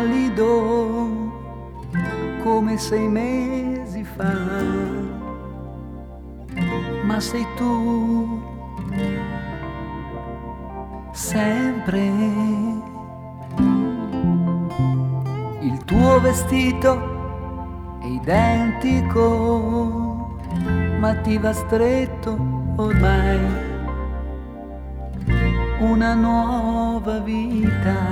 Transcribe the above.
pallido come 6 mesi fa, ma sei tu sempre. Il tuo vestito è identico, ma ti va stretto ormai. Una nuova vita